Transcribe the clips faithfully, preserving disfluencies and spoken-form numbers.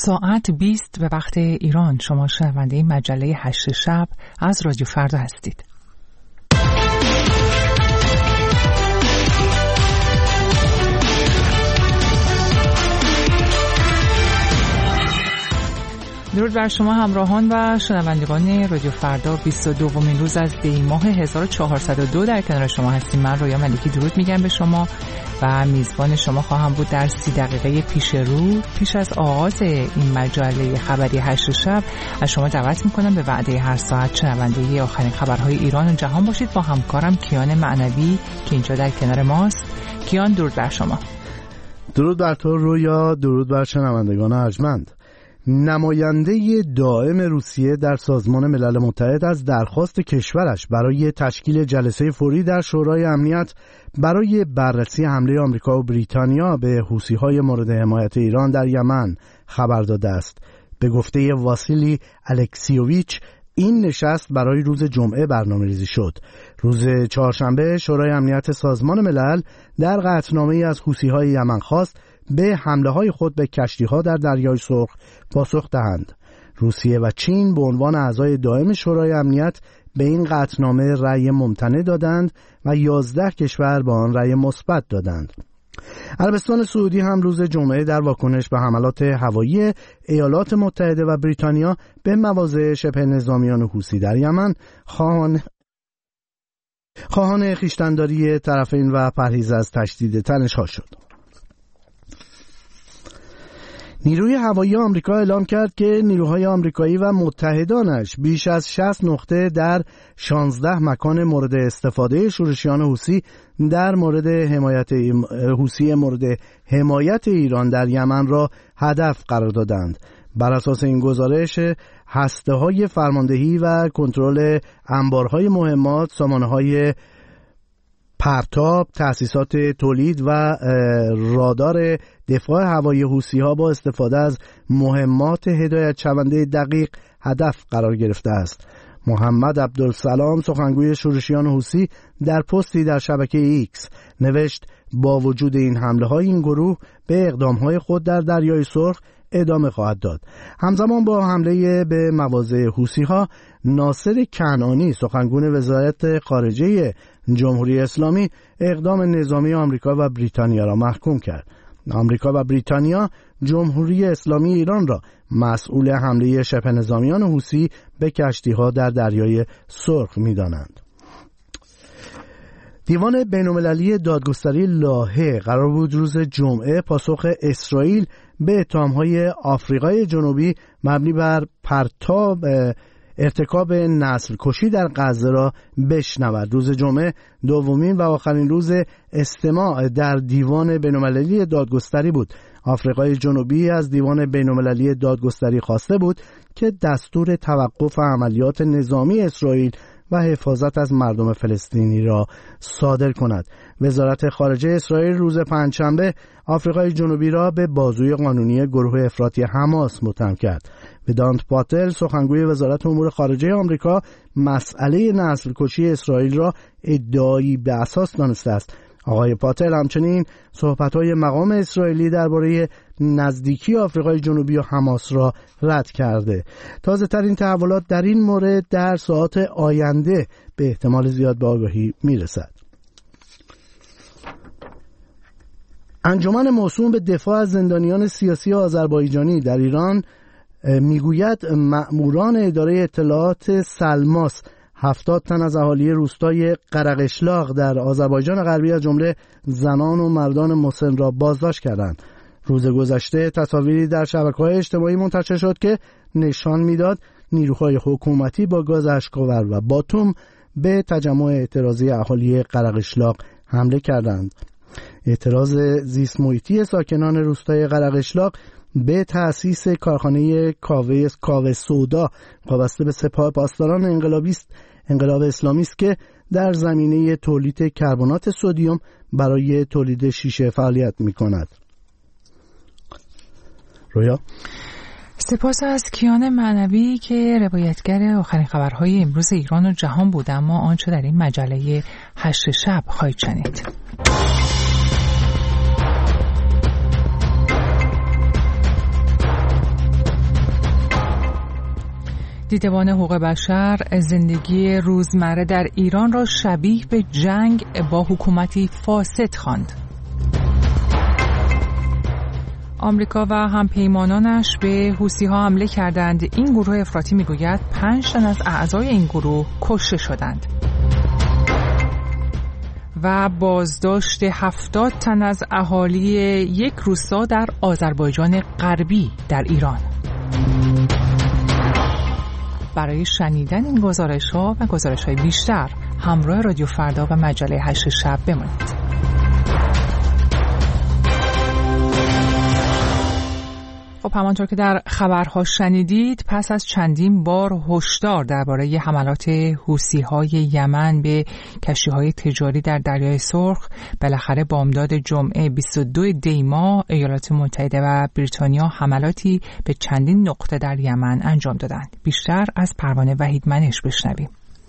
ساعت بیست به وقت ایران. شما شنونده مجله هشت شب از رادیو فردا هستید. درود بر شما همراهان و شنوندگان رادیو فردا. بیست و دومین روز از دی ماه هزار و چهارصد و دو در کنار شما هستیم. من رویا ملکی درود میگم به شما و میزبان شما خواهم بود در سی دقیقه پیش رو. پیش از آغاز این مجله خبری هشت شب از شما دعوت میکنم به وعده هر ساعت شنونده آخرین خبرهای ایران و جهان باشید با همکارم کیان معنوی که اینجا در کنار ماست. کیان درود بر شما. درود بر تو رویا، درود بر شنوندگان ارجمند. نماینده دائم روسیه در سازمان ملل متحد از درخواست کشورش برای تشکیل جلسه فوری در شورای امنیت برای بررسی حمله آمریکا و بریتانیا به حوثی‌های مورد حمایت ایران در یمن خبر داده است. به گفته واسیلی الکسیوویچ این نشست برای روز جمعه برنامه‌ریزی شد. روز چهارشنبه شورای امنیت سازمان ملل در قطعنامه‌ای از حوثی‌های یمن خواست به حمله‌های خود به کشتی‌ها در دریای سرخ پاسخ دهند. روسیه و چین به عنوان اعضای دائم شورای امنیت به این قطعنامه رأی ممتنع دادند و یازده کشور به آن رأی مثبت دادند. عربستان سعودی هم روز جمعه در واکنش به حملات هوایی ایالات متحده و بریتانیا به مواضع شبه نظامیان حوثی در یمن خواهان خواهان خویشتن‌داری طرفین و پرهیز از تشدید تنش‌ها شد. نیروی هوایی آمریکا اعلام کرد که نیروهای آمریکایی و متحدانش بیش از شصت نقطه در شانزده مکان مورد استفاده شورشیان حوثی در مورد حمایت حوثی مورد حمایت ایران در یمن را هدف قرار دادند. بر اساس این گزارش هسته‌های فرماندهی و کنترل انبارهای مهمات، سامانه‌های پرتاب، تأسیسات تولید و رادار دفاع هوایی حوثی‌ها با استفاده از مهمات هدایت شونده دقیق هدف قرار گرفته است. محمد عبدالسلام سخنگوی شورشیان حوثی در پستی در شبکه ایکس نوشت با وجود این حمله‌های این گروه به اقدام‌های خود در دریای سرخ ادامه خواهد داد. همزمان با حمله به مواضع حوثی‌ها، ناصر کنعانی سخنگوی وزارت خارجه جمهوری اسلامی اقدام نظامی آمریکا و بریتانیا را محکوم کرد. آمریکا و بریتانیا جمهوری اسلامی ایران را مسئول حمله شبه نظامیان حوثی به کشتی‌ها در دریای سرخ می‌دانند. دیوان بین‌المللی دادگستری لاهه قرار بود روز جمعه پاسخ اسرائیل به اتهام‌های آفریقای جنوبی مبنی بر پرتاب ارتکاب نسل کشی در غزه را بشنود. روز جمعه دومین و آخرین روز استماع در دیوان بین‌المللی دادگستری بود. آفریقای جنوبی از دیوان بین‌المللی دادگستری خواسته بود که دستور توقف عملیات نظامی اسرائیل و حفاظت از مردم فلسطینی را صادر کند. وزارت خارجه اسرائیل روز پنجشنبه آفریقای جنوبی را به بازوی قانونی گروه افراطی حماس متهم کرد. ودانت پاتل سخنگوی وزارت امور خارجه آمریکا مسئله نسل کشی اسرائیل را ادعایی به اساس دانسته است. آقای پاتل همچنین صحبت‌های مقام اسرائیلی درباره نزدیکی آفریقای جنوبی و حماس را رد کرده. تازه ترین تحولات در این مورد در ساعات آینده به احتمال زیاد به آگاهی میرسد. انجمن موسوم به دفاع از زندانیان سیاسی آذربایجانی در ایران میگوید مأموران اداره اطلاعات سلماس هفتاد تن از اهالی روستای قرقشلاق در آذربایجان غربی از جمله زنان و مردان مسن را بازداشت کردند. روز گذشته تصاویری در شبکه‌های اجتماعی منتشر شد که نشان میداد نیروهای حکومتی با گاز اشک‌آور و باتوم به تجمع اعتراضی اهالی قرقشلاق حمله کردند. اعتراض زیست محیطی ساکنان روستای قرقشلاق به تأسیس کارخانه کاوه کاوه سودا وابسته به سپاه پاسداران انقلابی است انقلاب اسلامی است که در زمینه تولید کربنات سدیم برای تولید شیشه فعالیت می‌کند. رویا سپاس از کیان معنوی که روایتگر آخرین خبرهای امروز ایران و جهان بود. اما آنچه در این مجله هشت شب خواهید شنید. دیدبان حقوق بشر زندگی روزمره در ایران را شبیه به جنگ با حکومتی فاسد خواند. آمریکا و همپیمانانش به حوثی‌ها حمله کردند. این گروه افراطی میگوید پنج تن از اعضای این گروه کشته شدند. و بازداشت هفتاد تن از اهالی یک روستا در آذربایجان غربی در ایران. برای شنیدن این گزارش‌ها و گزارش‌های بیشتر همراه رادیو فردا و مجله هشت شب بمانید. خب همانطور که در خبرها شنیدید، پس از چندین بار هشدار درباره حملات حوثی‌های یمن به کشتی‌های تجاری در دریای سرخ، بالاخره بامداد جمعه بیست و دو دی ماه ایالات متحده و بریتانیا حملاتی به چندین نقطه در یمن انجام دادند. بیشتر از پروانه وحید منش بشنویم.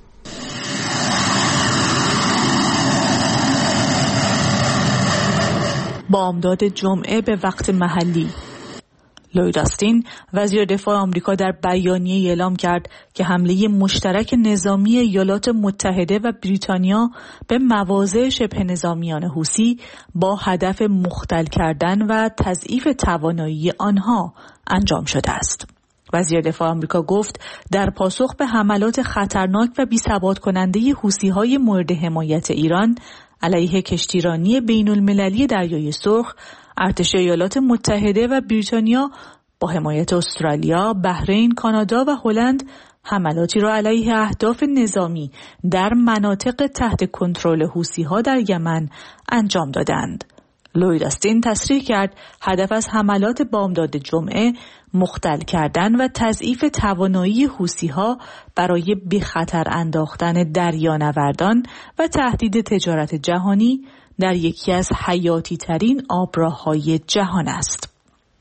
بامداد جمعه به وقت محلی، لوید آستین وزیر دفاع آمریکا در بیانیه اعلام کرد که حمله مشترک نظامی ایالات متحده و بریتانیا به مواضع شبه نظامیان حوثی با هدف مختل کردن و تضعیف توانایی آنها انجام شده است. وزیر دفاع آمریکا گفت در پاسخ به حملات خطرناک و بی‌ثبات کننده حوثی‌های مورد حمایت ایران علیه کشتیرانی بین المللی دریای سرخ، ارتش ایالات متحده و بریتانیا با حمایت استرالیا، بحرین، کانادا و هلند حملاتی را علیه اهداف نظامی در مناطق تحت کنترل حوثی‌ها در یمن انجام دادند. لوید آستین تصریح کرد هدف از حملات بامداد جمعه مختل کردن و تضعیف توانایی حوثی‌ها برای به خطر انداختن دریانوردان و تهدید تجارت جهانی در یکی از حیاتی ترین آبراه‌های جهان است.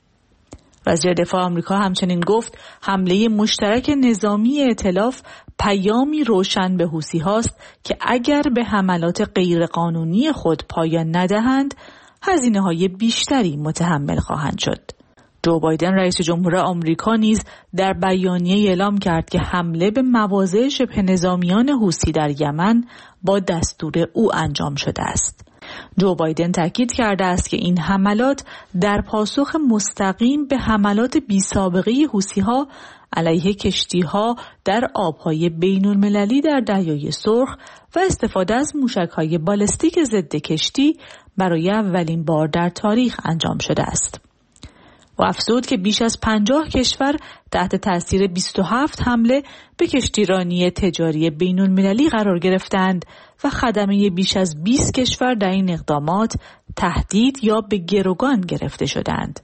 وزیر دفاع آمریکا همچنین گفت حمله مشترک نظامی ائتلاف پیامی روشن به حوثی‌هاست که اگر به حملات غیرقانونی خود پایان ندهند، هزینه‌های بیشتری متحمل خواهند شد. جو بایدن رئیس جمهور آمریکا نیز در بیانیه اعلام کرد که حمله به مواضع شبه نظامیان حوثی در یمن با دستور او انجام شده است. جو بایدن تاکید کرده است که این حملات در پاسخ مستقیم به حملات بی‌سابقه حوثی‌ها علیه کشتی‌ها در آب‌های بین‌المللی در دریای سرخ و استفاده از موشک‌های بالستیک ضد کشتی برای اولین بار در تاریخ انجام شده است. و افزود که بیش از پنجاه کشور تحت تاثیر بیست و هفت حمله به کشتیرانی تجاری بین‌المللی قرار گرفتند و خدمه بیش از بیست کشور در این اقدامات تهدید یا به گروگان گرفته شدند.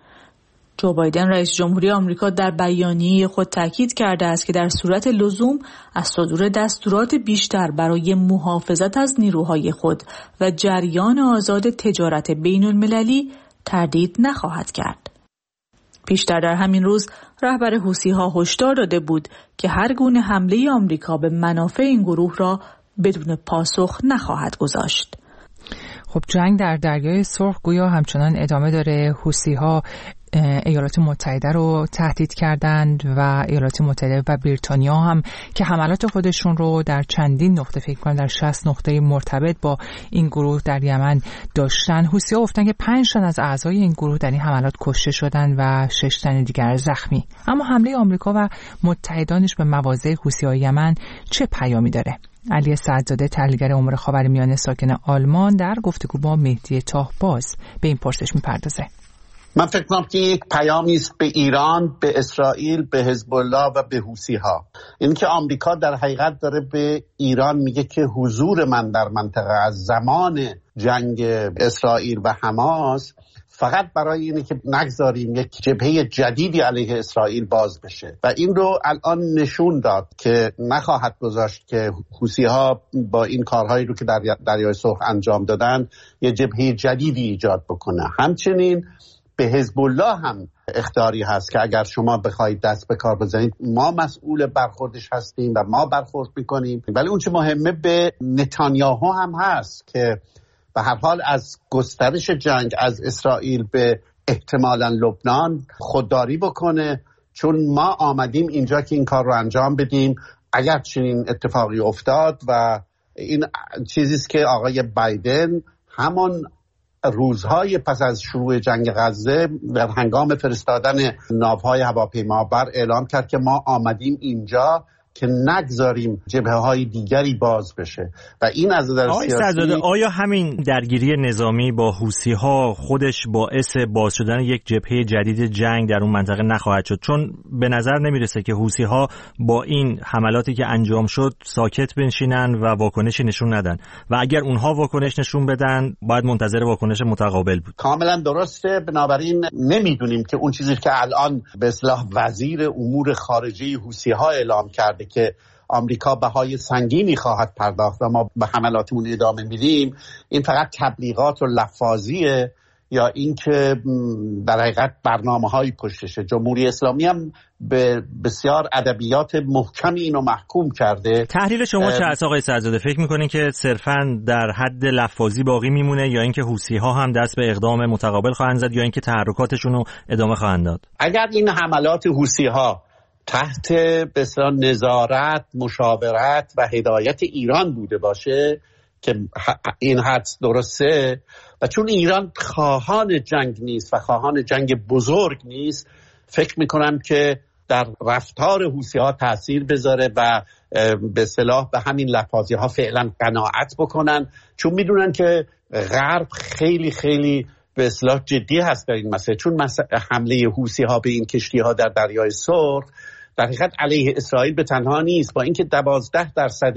جو بایدن رئیس جمهوری آمریکا در بیانیه خود تاکید کرده است که در صورت لزوم از صدور دستورات بیشتر برای محافظت از نیروهای خود و جریان آزاد تجارت بین‌المللی تردید نخواهد کرد. پیشتر در همین روز رهبر حوثی‌ها هشدار داده بود که هر گونه حمله آمریکا به منافع این گروه را بدون پاسخ نخواهد گذاشت. خب جنگ در دریای سرخ گویا همچنان ادامه داره. حوثی‌ها ایالات متحده رو تهدید کردند و ایالات متحده و بریتانیا هم که حملات خودشون رو در چندین نقطه فکر کنم در شصت نقطه مرتبط با این گروه در یمن داشتن. حوثی‌ها گفتن که پنج تن از اعضای این گروه در این حملات کشته شدند و شش تن دیگر زخمی. اما حمله آمریکا و متحدانش به مواضع حوثی‌های یمن چه پیامی داره؟ علی سعدزاده تحلیلگر امور خاورمیانه ساکن آلمان در گفتگو با مهدی تاهباز به این پرسش می‌پردازه. من فکر کنم که یک پیامی است به ایران، به اسرائیل، به حزب الله و به حوثی‌ها. این که آمریکا در حقیقت داره به ایران میگه که حضور من در منطقه از زمان جنگ اسرائیل و حماس فقط برای اینه که نگذاریم یک جبهه جدیدی علیه اسرائیل باز بشه و این رو الان نشون داد که نخواهد گذاشت که حوثی‌ها با این کارهایی رو که در دریای سرخ انجام دادن یه جبهه جدیدی ایجاد بکنه. همچنین به حزب الله هم اختیاری هست که اگر شما بخواید دست به کار بزنید ما مسئول برخوردش هستیم و ما برخورد میکنیم. ولی اون چه مهمه به نتانیاهو هم هست که به هر حال از گسترش جنگ از اسرائیل به احتمالاً لبنان خودداری بکنه، چون ما آمدیم اینجا که این کار رو انجام بدیم. اگر چنین اتفاقی افتاد و این چیزیست که آقای بایدن همان روزهای پس از شروع جنگ غزه در هنگام فرستادن ناوهای هواپیمابر اعلام کرد که ما آمدیم اینجا که نگذاریم جبهه‌های دیگری باز بشه و این از نظر سیاسی. آیا همین درگیری نظامی با حوثی‌ها خودش باعث باز شدن یک جبهه جدید جنگ در اون منطقه نخواهد شد؟ چون به نظر نمیرسه که حوثی‌ها با این حملاتی که انجام شد ساکت بنشینن و واکنشی نشون ندن و اگر اونها واکنش نشون بدن باید منتظر واکنش متقابل بود. کاملا درسته. بنابراین نمیدونیم که اون چیزی که الان به اصطلاح وزیر امور خارجه حوثی‌ها اعلام کرده که آمریکا بهای سنگینی خواهد پرداخت و ما به حملاتمون ادامه میدیم، این فقط تبلیغات و لفاظیه یا اینکه در حقیقت برنامه‌های پشتشه. جمهوری اسلامی هم به بسیار ادبیات محکمی اینو محکوم کرده. تحلیل شما چه است آقای سعدزاده؟ فکر می‌کنین که صرفاً در حد لفاظی باقی میمونه یا اینکه حوثی‌ها هم دست به اقدام متقابل خواهند زد یا اینکه تحرکاتشون رو ادامه خواهند داد؟ اگر این حملات حوثی‌ها تحت بسیار نظارت، مشاورت و هدایت ایران بوده باشه که این حدس درسته و چون ایران خواهان جنگ نیست و خواهان جنگ بزرگ نیست، فکر میکنم که در رفتار حوثی‌ها تأثیر بذاره و به اصطلاح به همین لفاظی ها فعلا قناعت بکنن، چون میدونن که غرب خیلی خیلی به اصطلاح جدی هست در این مسئله. چون مسئله حمله حوثی‌ها به این کشتی‌ها در دریای سرخ در حقیقت علیه اسرائیل به تنها نیست، با اینکه دوازده درصد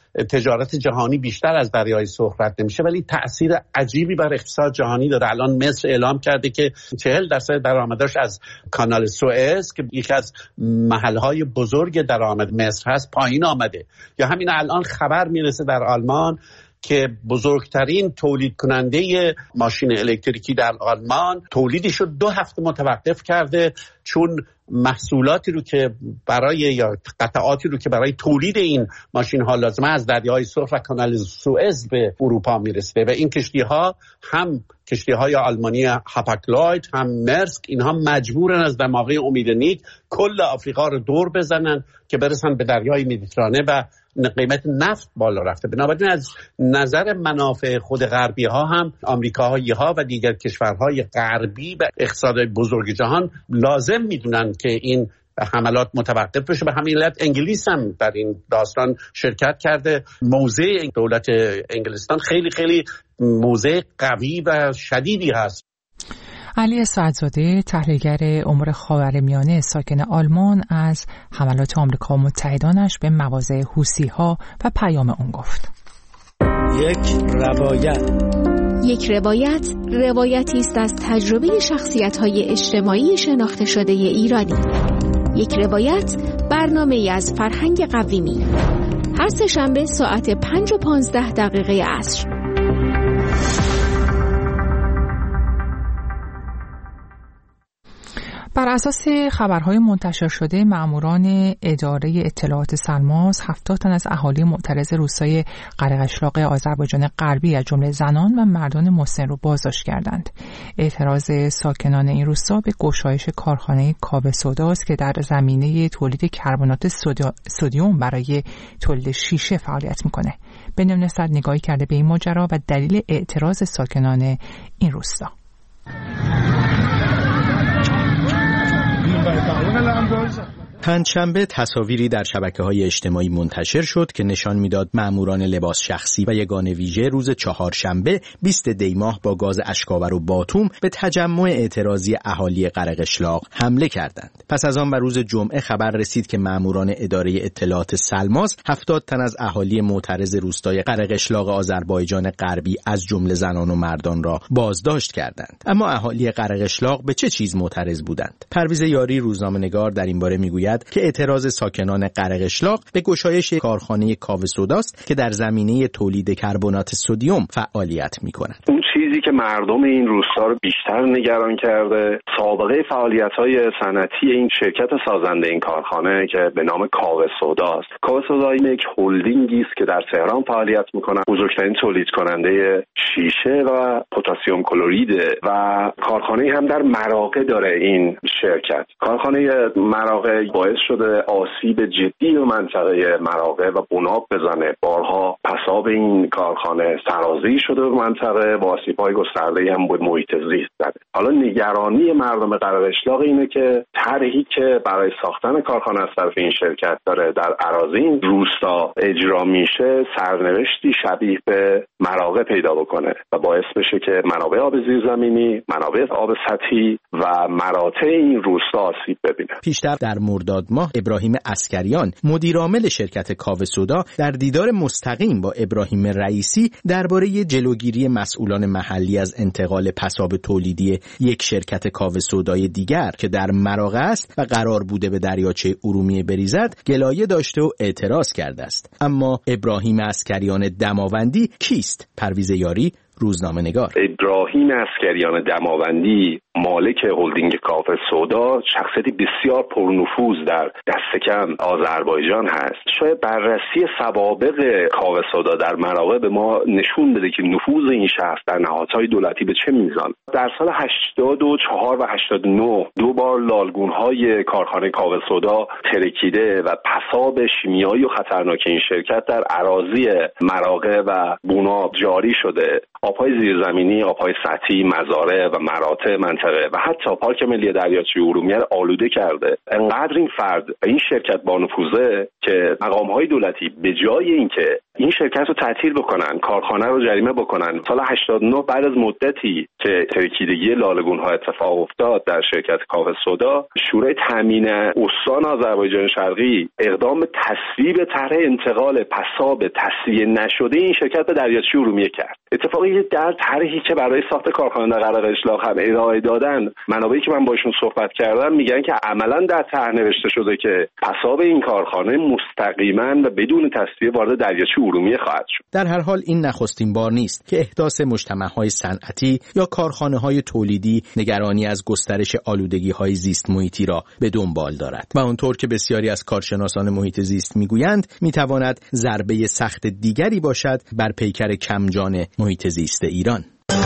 تجارت جهانی بیشتر از دریای سرخ رد نمیشه ولی تأثیر عجیبی بر اقتصاد جهانی داره. الان مصر اعلام کرده که چهل درصد درآمدش از کانال سوئز که یکی از محلهای بزرگ درآمد مصر هست پایین آمده. یا همین الان خبر میرسه در آلمان که بزرگترین تولید کننده ماشین الکتریکی در آلمان تولیدش رو دو هفته متوقف کرده، چون محصولاتی رو که برای یا قطعاتی رو که برای تولید این ماشین ها لازمه از دریای سرخ و کانال سوئز به اروپا میرسه و این کشتی ها هم کشتی های آلمانی هاپاکلوید هم مرسک اینها مجبورن از دماغه امید نیک کل آفریقا رو دور بزنن که برسن به دریای مدیترانه و قیمت نفت بالا رفته. بنابراین از نظر منافع خود غربی ها هم آمریکایی ها و دیگر کشورهای غربی و اقتصادهای بزرگ جهان لازم میدونن که این حملات متوقف بشه. به همین علت انگلیس هم در این داستان شرکت کرده. موضع دولت انگلستان خیلی خیلی موضع قوی و شدیدی هست. علی سعدزاده تحلیلگر امور خاورمیانه ساکن آلمان از حملات آمریکا و متحدانش به مواضع حوثی‌ها و پیام اون گفت. یک روایت یک روایت روایتی است از تجربه شخصیت‌های اجتماعی شناخته شده ایرانی. یک روایت برنامه‌ای از فرهنگ قویمی. هر سه شنبه ساعت پنج و پانزده دقیقه عصر. بر اساس خبرهای منتشر شده مأموران اداره اطلاعات سلماس هفتاد تن از اهالی معترض روستای قره‌قشلاق آذربایجان غربی از جمله زنان و مردان مسن رو بازداشت کردند. اعتراض ساکنان این روستا به گشایش کارخانه کاوه سوداست که در زمینه تولید کربنات سدیم برای تولید شیشه فعالیت میکنه. بنیامین اسد نگاهی کرده به این ماجرا و دلیل اعتراض ساکنان این روستا. پنجشنبه تصاویری در شبکه‌های اجتماعی منتشر شد که نشان می‌داد مأموران لباس شخصی و یگان ویژه روز چهارشنبه بیست دی ماه با گاز اشک‌آور و باتوم به تجمع اعتراضی اهالی قره‌قشلاق حمله کردند. پس از آن و روز جمعه خبر رسید که مأموران اداره اطلاعات سلماس هفتاد تن از اهالی معترض روستای قره‌قشلاق آذربایجان غربی از جمله زنان و مردان را بازداشت کردند. اما اهالی قره‌قشلاق به چه چیز معترض بودند؟ پرویز یاری روزنامه‌نگار در این باره می‌گوید میگوید که اعتراض ساکنان قرقشلاق به گشایش کارخانه کاوه سوداست که در زمینه تولید کربنات سدیم فعالیت می‌کند. اون چیزی که مردم این روستا رو بیشتر نگران کرده سابقه فعالیت‌های صنعتی این شرکت سازنده این کارخانه که به نام کاوه سوداست. کاوه سودا یک هلدینگی است که در تهران فعالیت می‌کند. بزرگترین تولید کننده شیشه و پتاسیم کلریده و کارخانه هم در مراغه داره. این شرکت کارخانه مراغه باعث شده آسیب جدی به منطقه مراغه و بناب بزنه. بارها پساب این کارخانه سرازیر شده به منطقه و آسیب‌های گسترده هم به محیط زیست زده. حالا نگرانی مردم قرقشلاق اینه که طرحی که برای ساختن کارخانه از طرف این شرکت داره در اراضی این روستا اجرا میشه سرنوشتی شبیه به مراغه پیدا بکنه و باعث بشه که منابع آب زیرزمینی، منابع آب سطحی و مراتع این روستا آسیب ببینه. پیشتر در مرداد ماه ابراهیم عسکریان مدیرعامل شرکت کاوه سودا در دیدار مستقیم با ابراهیم رئیسی درباره جلوگیری مسئولان محلی از انتقال پساب تولیدی یک شرکت کاوه سودای دیگر که در مراغه است و قرار بوده به دریاچه ارومیه بریزد گلایه داشته و اعتراض کرده است. اما ابراهیم عسکریان دماوندی کیست؟ پرویز یاری، روزنامه‌نگار. ابراهیم عسکریان دماوندی مالک هلدینگ کاوه سودا شخصیتی بسیار پرنفوذ در دست کم آذربایجان هست. شاید بررسی سوابق کاوه سودا در مراغه به ما نشون بده که نفوذ این شخص در نهادهای دولتی به چه میزان. در سال هشتاد و چهار و هشتاد و نه دو بار لالگونهای کارخانه کاوه سودا ترکیده و پساب شیمیایی و خطرناک این شرکت در اراضی مراغه و بوناب جاری شده. آب‌های زیرزمینی، آب‌های سطحی، مزارع و مراتع منطقه و حتی پارک ملی دریاچه ارومیه رو آلوده کرده. انقدر این فرد این شرکت با نفوذه که مقام‌های دولتی به جای اینکه این شرکت رو تعطیل بکنن، کارخانه رو جریمه بکنن، سال هشتاد و نه بعد از مدتی که ترکیدگی لالگون‌ها اتفاق افتاد در شرکت کاوه سودا، شورای تامین استان آذربایجان شرقی اقدام به تصویب طرح انتقال پساب تصفیه نشده این شرکت به دریاچه ارومیه کرد. اتفاقی در طرحی که برای ساخت کارخانه در قرقشلاق هم ارائه دادن، منابعی که من باشون صحبت کردم میگن که عملاً در طرح نوشته شده که پساب این کارخانه مستقیما و بدون تصفیه وارد دریاچه ارومیه خواهد شد. در هر حال این نخستین بار نیست که احداث مجتمع‌های صنعتی یا کارخانه‌های تولیدی نگرانی از گسترش آلودگی‌های زیست محیطی را به دنبال دارد و آنطور که بسیاری از کارشناسان محیط زیست میگویند میتواند ضربه سخت دیگری باشد بر پیکر کمجان محیط زیست ایران.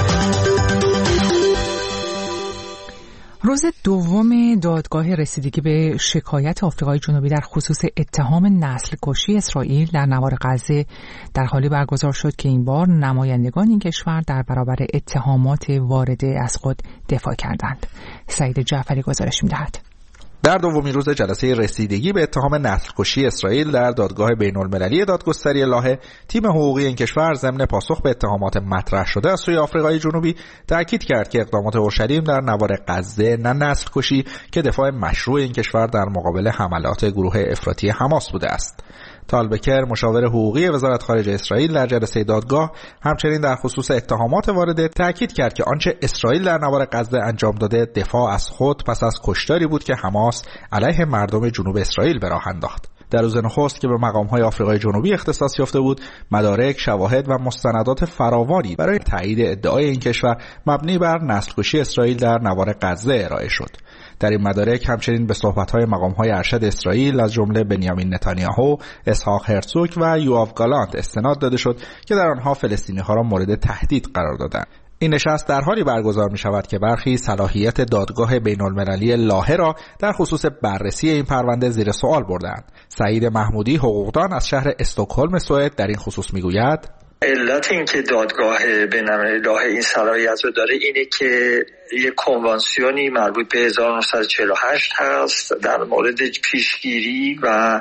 روز دوم دادگاه رسیدگی به شکایت آفریقای جنوبی در خصوص اتهام نسل کشی اسرائیل در نوار غزه در حالی برگزار شد که این بار نمایندگان این کشور در برابر اتهامات وارده از خود دفاع کردند. سعید جعفری گزارش می‌دهد. در دومین روز جلسه رسیدگی به اتهام نسل کشی اسرائیل در دادگاه بین‌المللی دادگستری لاهه، تیم حقوقی این کشور ضمن پاسخ به اتهامات مطرح شده از سوی آفریقای جنوبی تاکید کرد که اقدامات اورشلیم در نوار غزه نه نسل کشی که دفاع مشروع این کشور در مقابل حملات گروه افراطی حماس بوده است. تالبکر مشاور حقوقی وزارت خارجه اسرائیل در جلسه دادگاه همچنین در خصوص اتهامات وارده تاکید کرد که آنچه اسرائیل در نوار غزه انجام داده دفاع از خود پس از کشتاری بود که حماس علیه مردم جنوب اسرائیل به راه انداخت. در روز نخست که به مقام‌های آفریقای جنوبی اختصاص یافته بود، مدارک، شواهد و مستندات فراوانی برای تایید ادعای این کشور مبنی بر نسل‌کشی اسرائیل در نوار غزه ارائه شد. در این مدارک همچنین به صحبت‌های مقام‌های ارشد اسرائیل از جمله بنیامین نتانیاهو، اسحاق هرزوگ و یوآف گالانت استناد داده شد که در آنها فلسطینی‌ها را مورد تهدید قرار دادند. این نشست در حالی برگزار می شود که برخی صلاحیت دادگاه بین‌المللی لاهه را در خصوص بررسی این پرونده زیر سوال بردند. سعید محمودی حقوقدان از شهر استکهلم سوئد در این خصوص می گوید علت این که دادگاه بین‌المللی لاهه این صلاحیت رو داره اینه که یک کنوانسیونی مربوط به هزار و نهصد و چهل و هشت هست در مورد پیشگیری و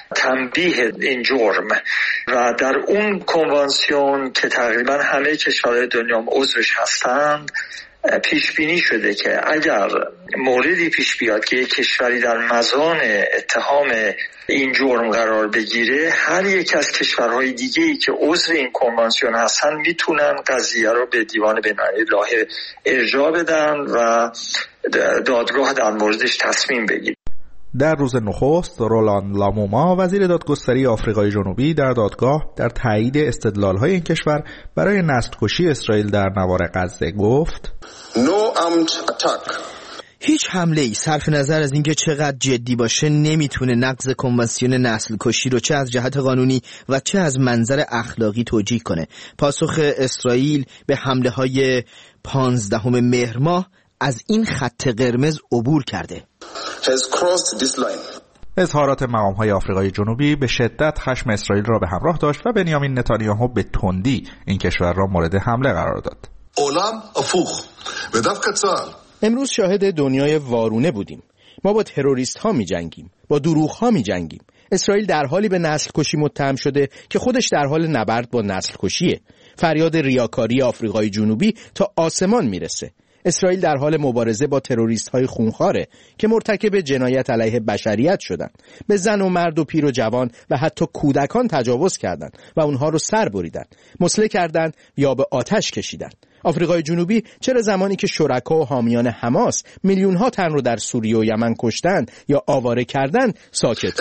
تنبیه این جرم و در اون کنوانسیون که تقریبا همه کشورهای دنیا عضوش هستند پیش بینی شده که اگر موردی پیش بیاد که یک کشوری در مزان اتهام این جرم قرار بگیره، هر یک از کشورهای دیگه‌ای که عضو این کنوانسیون هستن میتونن قضیه رو به دیوان بین‌المللی لاهه ارجاع بدن و دادگاه در موردش تصمیم بگیره. در روز نخست رولاند لاموما وزیر دادگستری آفریقای جنوبی در دادگاه در تایید استدلال‌های این کشور برای نسل‌کشی اسرائیل در نوار غزه گفت No armed attack. هیچ حمله ای صرف نظر از اینکه چقدر جدی باشه نمیتونه نقض کنوانسیون نسل کشی رو چه از جهت قانونی و چه از منظر اخلاقی توجیه کنه. پاسخ اسرائیل به حمله های پانزدهم مهر ماه از این خط قرمز عبور کرده. اظهارات مقام‌های آفریقای جنوبی به شدت خشم اسرائیل را به همراه داشت و بنیامین نتانیاهو به تندی این کشور را مورد حمله قرار داد. عالم افوخ و دفع چال. امروز شاهد دنیای وارونه بودیم. ما با تروریست ها می جنگیم، با دروغ ها می جنگیم. اسرائیل در حالی به نسل کشی متهم شده که خودش در حال نبرد با نسل کشیه. فریاد ریاکاری آفریقای جنوبی تا آسمان میرسه. اسرائیل در حال مبارزه با تروریست های خونخواره که مرتکب جنایت علیه بشریت شدن. به زن و مرد و پیر و جوان و حتی کودکان تجاوز کردند و اونها رو سر بریدن، مسله کردند یا به آتش کشیدن. آفریقای جنوبی چرا زمانی که شرکا و حامیان حماس میلیون ها تن رو در سوریه و یمن کشتن یا آواره کردن ساکت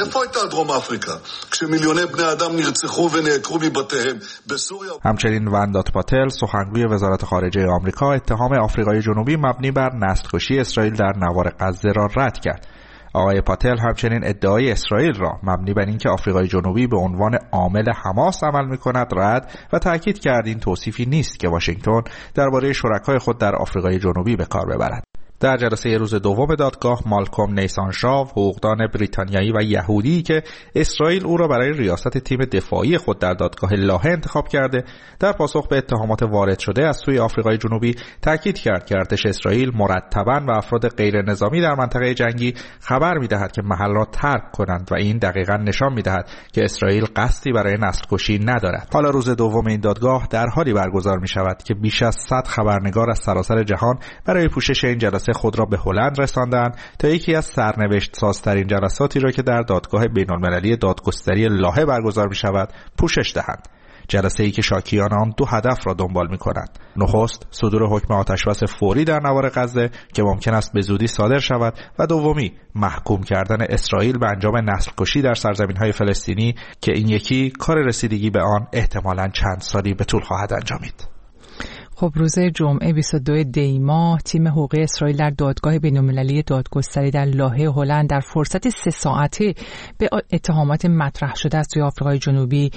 بود؟ همچنین وندات پاتل سخنگوی وزارت خارجه آمریکا اتهام آفریقای جنوبی مبنی بر نسل‌کشی اسرائیل در نوار غزه را رد کرد. آقای پاتل همچنین ادعای اسرائیل را مبنی بر اینکه آفریقای جنوبی به عنوان عامل حماس عمل می‌کند رد و تأکید کرد این توصیفی نیست که واشنگتن درباره شرکای خود در آفریقای جنوبی به کار ببرد. در جلسه روز دوم دادگاه مالکوم نیسان شاو، حقوقدان بریتانیایی و یهودی که اسرائیل او را برای ریاست تیم دفاعی خود در دادگاه لاهه انتخاب کرده، در پاسخ به اتهامات وارد شده از سوی آفریقای جنوبی تاکید کرد که ارتش اسرائیل مرتباً و افراد غیر نظامی در منطقه جنگی خبر می‌دهد که محل را ترک کنند و این دقیقاً نشان می‌دهد که اسرائیل قصدی برای نسل‌کشی ندارد. حالا روز دوم این دادگاه در حالی برگزار می‌شود که بیش از صد خبرنگار از سراسر جهان برای پوشش این جلسه خود را به هلند رساندند تا یکی از سرنوشت سازترین جلساتی را که در دادگاه بین‌المللی دادگستری لاهه برگزار می‌شود پوشش دهند. جلسه‌ای که شاکیان آن دو هدف را دنبال می‌کنند. نخست صدور حکم آتشبس فوری در نوار غزه که ممکن است به زودی صادر شود و دومی محکوم کردن اسرائیل به انجام نسل‌کشی در سرزمین‌های فلسطینی که این یکی کار رسیدگی به آن احتمالاً چند سالی به طول خواهد انجامید. خب روز جمعه بیست و دو دی ماه تیم حقوقی اسرائیل در دادگاه بین‌المللی دادگستری در لاهه هلند در فرصت سه ساعته به اتهامات مطرح شده از سوی آفریقای جنوبی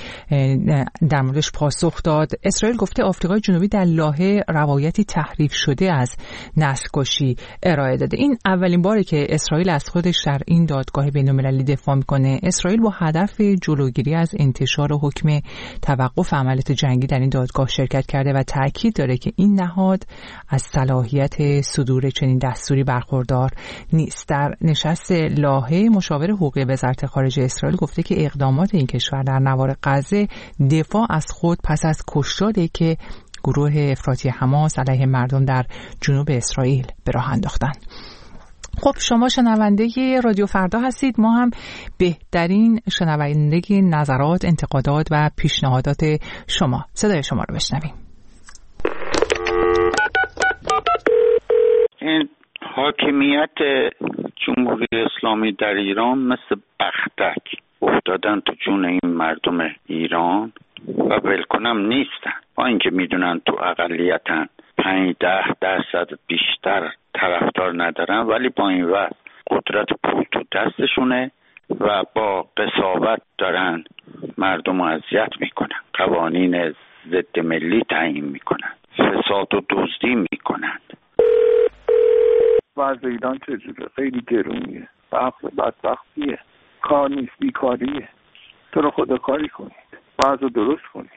در موردش پاسخ داد. اسرائیل گفته آفریقای جنوبی در لاهه روایتی تحریف شده از نسل‌کشی ارائه داده. این اولین باره که اسرائیل از خودش در این دادگاه بین‌المللی دفاع می‌کنه. اسرائیل با هدف جلوگیری از انتشار حکم توقف عملیات جنگی در این دادگاه شرکت کرده و تاکید داره که این نهاد از صلاحیت صدور چنین دستوری برخوردار نیست. در نشست لاهه مشاور حقوقی وزارت خارجه اسرائیل گفته که اقدامات این کشور در نوار غزه دفاع از خود پس از کشتاری که گروه افراطی حماس علیه مردم در جنوب اسرائیل به راه انداختن. خب شما شنونده رادیو فردا هستید. ما هم بهترین شنونده نظرات، انتقادات و پیشنهادات شما. صدای شما رو بشنویم. این حاکمیت جمهوری اسلامی در ایران مثل بختک افتادن تو جون این مردم ایران و ولکنم نیستن. با اینکه میدونن تو اقلیتن، پنج ده درصد بیشتر طرفدار ندارن، ولی با این وقت قدرت پول تو دستشونه و با قساوت دارن مردم رو اذیت میکنن، قوانین ضد ملی تعیین میکنن، فساد و دزدی میکنن. وضع ایران چجوره؟ خیلی گرونیه، فقر بدبختیه، کار نیست، بیکاریه. تو رو خدا کاری کنید، وضع رو درست کنید.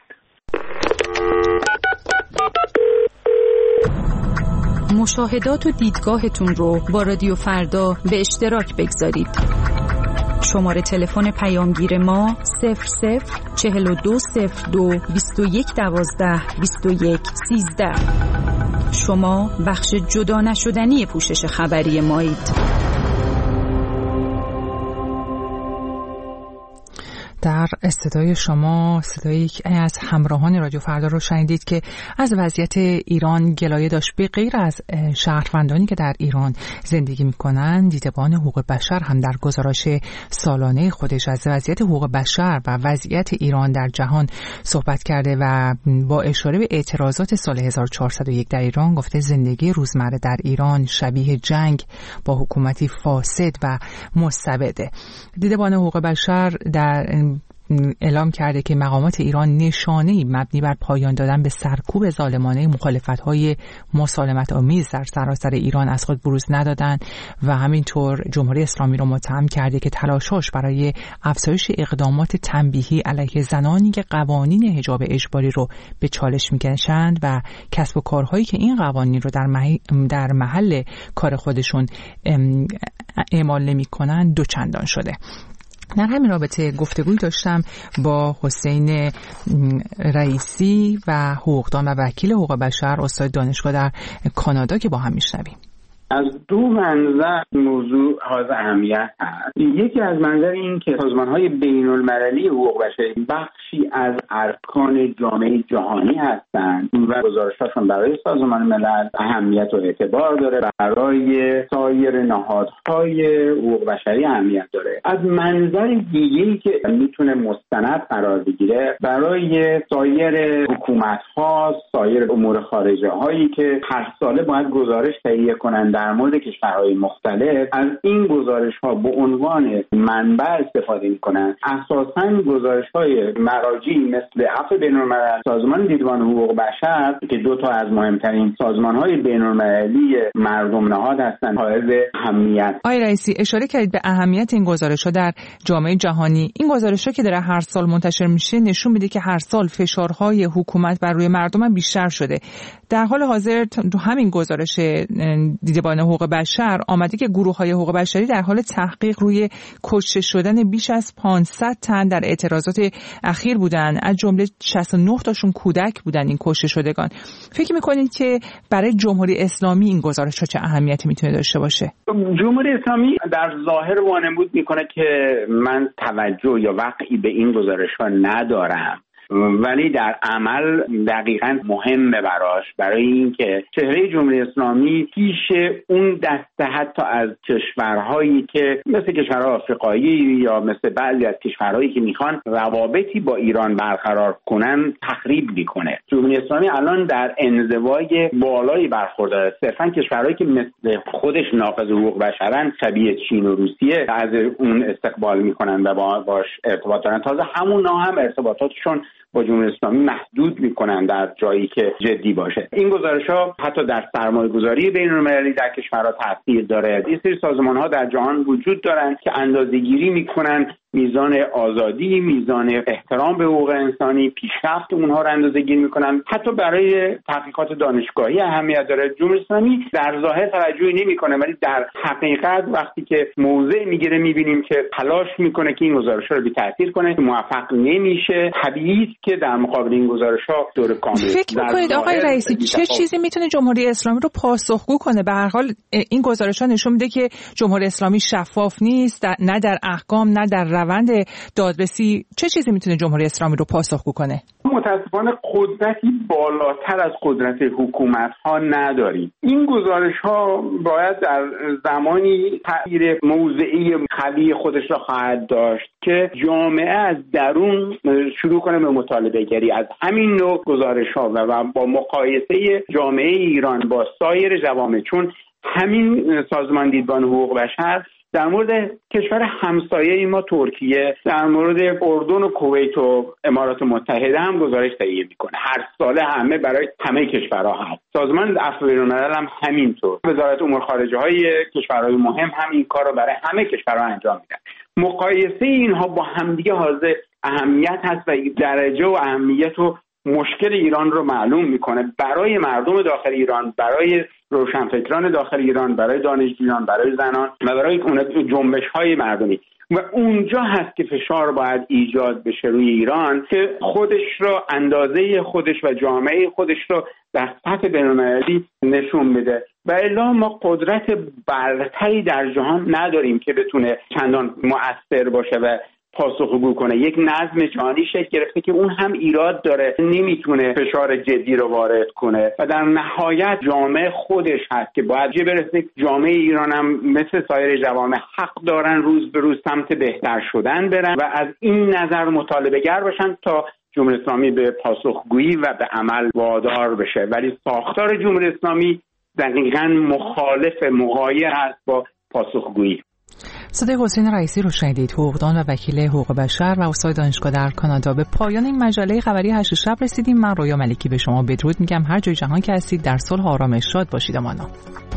مشاهدات و دیدگاهتون رو با رادیو فردا به اشتراک بگذارید. شماره تلفن پیامگیر ما صفر صفر چهل و دو صفر دو بیست و یک دوازده بیست و یک سیزده. شما بخش جدا نشدنی پوشش خبری مایید. در صدای شما صدای یکی از همراهان رادیو فردا رو شنیدید که از وضعیت ایران گلایه داشت. به غیر از شهروندانی که در ایران زندگی می‌کنند، دیدبان حقوق بشر هم در گزارش سالانه خودش از وضعیت حقوق بشر و وضعیت ایران در جهان صحبت کرده و با اشاره به اعتراضات سال هزار و چهارصد و یک در ایران گفته زندگی روزمره در ایران شبیه جنگ با حکومتی فاسد و مستبده. دیدبان حقوق بشر در اعلام کرده که مقامات ایران نشانه‌ای مبنی بر پایان دادن به سرکوب ظالمانه مخالفت‌های مسالمت آمیز در سراسر ایران از خود بروز ندادند و همینطور جمهوری اسلامی را متهم کرده که تلاشاش برای افزایش اقدامات تنبیهی علیه زنانی که قوانین حجاب اجباری رو به چالش می‌کشند و کسب و کارهایی که این قوانین رو در محل, در محل کار خودشون اعمال نمی‌کنند دوچندان شده. در همین رابطه گفتگوی داشتم با حسین رئیسی و حقوقدان و وکیل حقوق بشر استاد دانشگاه در کانادا که با هم میشنویم. از دو منظر موضوع حائز اهمیت هست. یکی از منظر این که سازمان‌های بین‌المللی حقوق بشری بخشی از ارکان جامعه جهانی هستند و گزارش‌هاشون برای سازمان ملل اهمیت و اعتبار داره، برای سایر نهادهای حقوق بشری اهمیت داره. از منظر دیگه‌ای که میتونه مستند قرار بگیره برای سایر حکومت‌ها، سایر امور خارجه هایی که هر ساله باید گزارش تهیه کنند در مورد کشورهای مختلف، از این گزارش‌ها به عنوان منبع استفاده می‌کنند. اساساً گزارش‌های مراجعی مثل عفو بین‌الملل، سازمان دیدبان حقوق بشر که دو تا از مهمترین سازمان‌های بین‌المللی مردم نهاد هستند، حائز اهمیت. آقای رئیسی اشاره کردید به اهمیت این گزارش‌ها در جامعه جهانی. این گزارش‌ها که در هر سال منتشر میشه نشون میده که هر سال فشارهای حکومت بر روی مردم بیشتر شده. در حال حاضر تو همین گزارش دیدبان حقوق بشر آمده که گروه‌های حقوق بشری در حال تحقیق روی کشته شدن بیش از پانصد تن در اعتراضات اخیر بودند، از جمله شصت و نه تاشون کودک بودند این کشته شدگان. فکر می‌کنید که برای جمهوری اسلامی این گزارش‌ها چه اهمیتی میتونه داشته باشه؟ جمهوری اسلامی در ظاهر وانمود میکنه که من توجه یا وقعی به این گزارش‌ها ندارم، ولی در عمل دقیقاً مهمه براش، برای اینکه چهره جمهوری اسلامی پیش اون دسته حتی از کشورهایی که مثل کشورهای آفریقایی یا مثل بعضی از کشورهایی که میخوان روابطی با ایران برقرار کنن تخریب میکنه. جمهوری اسلامی الان در انزوای بالایی برخورداره. صرفاً کشورهایی که مثل خودش ناقض حقوق بشرن، شبیه چین و روسیه، از اون استقبال میکنن و باش ارتباط دارن. تازه همونا هم ارتباطاتشون با جمهوری اسلامی محدود میکنن در جایی که جدی باشه. این گزارش‌ها حتی در سرمایه‌گذاری بین‌المللی در کشورها تاثیر داره. این سری سازمان‌ها در جهان وجود دارن که اندازه‌گیری میکنن میزان آزادی، میزان احترام به حقوق انسانی، پیشرفت اونها رو اندازه‌گیری میکنن. حتی برای تحقیقات دانشگاهی اهمیت داره. جمهوری اسلامی در ظاهر توجهی نمیکنه، ولی در حقیقت وقتی که موضع میگیره میبینیم که تلاش میکنه که این گزارش‌ها رو بی‌تأثیر کنه، موفق نمیشه. طبیعیه که در مقابل این گزارش‌ها دور کامل. فکر میکنید آقای رئیسی چه چیزی میتونه جمهوری اسلامی رو پاسخگو کنه؟ به هر حال این گزارش‌ها نشون میده که جمهوری اسلامی شفاف نیست، در نه در احکام نه در روند دادرسی. چه چیزی میتونه جمهوری اسلامی رو پاسخگو کنه؟ متاسفانه قدرتی بالاتر از قدرت حکومت‌ها نداریم. این گزارش‌ها باید در زمانی تغییر موضعی قوی خودش را خواهد داشت که جامعه از درون شروع کنه به مطالبه گری از همین نوع گزارش‌ها و با مقایسه جامعه ایران با سایر جوامع، چون همین سازمان دیدبان حقوق بشر در مورد کشور همسایه ما ترکیه، در مورد اردن و کویت و امارات متحده هم گزارش تهیه میکنه. هر ساله همه برای همه کشورها هست. سازمان عفو بین‌الملل هم همینطور. وزارت امور خارجه های کشورهای مهم هم این کار رو برای همه کشورها انجام میدن. مقایسه اینها با همدیگه حائز اهمیت هست و درجه و اهمیت و مشکل ایران رو معلوم میکنه برای مردم داخل ایران، برای روشنفکران داخل ایران، برای دانشجویان، برای زنان و برای جنبش های مردمی. و اونجا هست که فشار باید ایجاد بشه روی ایران که خودش رو، اندازه خودش و جامعه خودش رو در سطح بین‌المللی نشون بده. و الا ما قدرت برتری در جهان نداریم که بتونه چندان مؤثر باشه و پاسخگو کنه. یک نظم جهانی شکل گرفته که اون هم ایراد داره، نمیتونه فشار جدی رو وارد کنه و در نهایت جامعه خودش هست که باید جه برسه. جامعه ایران هم مثل سایر جوامع حق دارن روز به روز سمت بهتر شدن برن و از این نظر مطالبه گر باشن تا جمهوری اسلامی به پاسخگویی و به عمل وادار بشه. ولی ساختار جمهوری اسلامی دقیقاً مخالف مغایر هست با پاسخگویی. صدای حسین رئیسی رو شنیدید، حقوقدان و وکیل حقوق بشر و استاد دانشگاه در کانادا. به پایان این مجله خبری هشت شب رسیدیم. من رویا ملکی به شما بدرود میگم. هر جای جهان که هستید در صلح و آرامش شاد باشید. امانا.